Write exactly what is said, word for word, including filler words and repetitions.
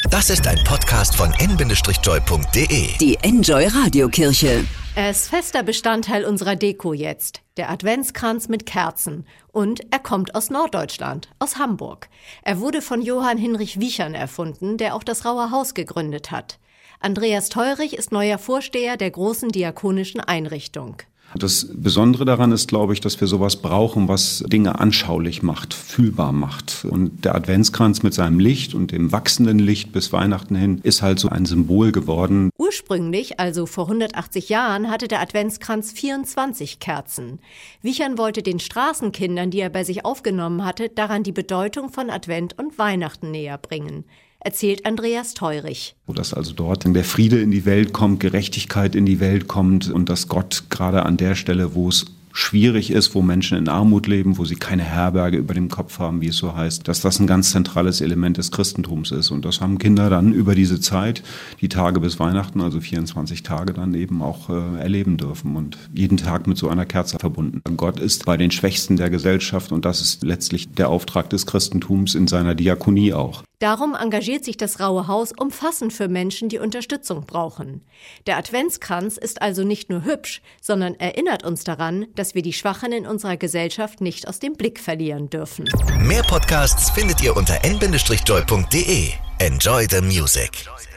Das ist ein Podcast von n Bindestrich joy punkt de. Die Enjoy Radiokirche. Er ist fester Bestandteil unserer Deko jetzt. Der Adventskranz mit Kerzen. Und er kommt aus Norddeutschland, aus Hamburg. Er wurde von Johann Hinrich Wiechern erfunden, der auch das Rauhe Haus gegründet hat. Andreas Theurich ist neuer Vorsteher der großen diakonischen Einrichtung. Das Besondere daran ist, glaube ich, dass wir sowas brauchen, was Dinge anschaulich macht, fühlbar macht. Und der Adventskranz mit seinem Licht und dem wachsenden Licht bis Weihnachten hin ist halt so ein Symbol geworden. Ursprünglich, also vor hundertachtzig Jahren, hatte der Adventskranz vierundzwanzig Kerzen. Wiechern wollte den Straßenkindern, die er bei sich aufgenommen hatte, daran die Bedeutung von Advent und Weihnachten näher bringen. Erzählt Andreas Theurich. Dass also dort der Friede in die Welt kommt, Gerechtigkeit in die Welt kommt und dass Gott gerade an der Stelle, wo es schwierig ist, wo Menschen in Armut leben, wo sie keine Herberge über dem Kopf haben, wie es so heißt, dass das ein ganz zentrales Element des Christentums ist. Und das haben Kinder dann über diese Zeit, die Tage bis Weihnachten, also vierundzwanzig Tage, dann eben auch äh, erleben dürfen und jeden Tag mit so einer Kerze verbunden. Gott ist bei den Schwächsten der Gesellschaft und das ist letztlich der Auftrag des Christentums in seiner Diakonie auch. Darum engagiert sich das Rauhe Haus umfassend für Menschen, die Unterstützung brauchen. Der Adventskranz ist also nicht nur hübsch, sondern erinnert uns daran, dass wir die Schwachen in unserer Gesellschaft nicht aus dem Blick verlieren dürfen. Mehr Podcasts findet ihr unter n Bindestrich joy punkt de. Enjoy the music.